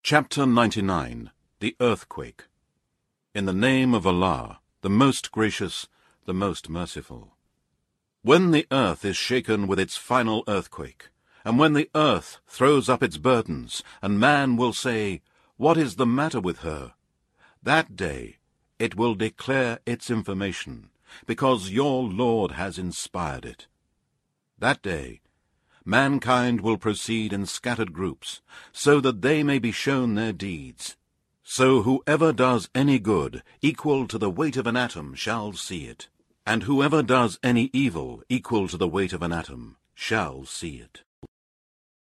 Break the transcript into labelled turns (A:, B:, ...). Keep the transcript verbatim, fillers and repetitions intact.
A: Chapter ninety-nine. The Earthquake. In the name of Allah, the most gracious, the most merciful. When the earth is shaken with its final earthquake, and when the earth throws up its burdens, and man will say, "What is the matter with her?" that day it will declare its information, because your Lord has inspired it. That day mankind will proceed in scattered groups, so that they may be shown their deeds. So whoever does any good equal to the weight of an atom shall see it, and whoever does any evil equal to the weight of an atom shall see it.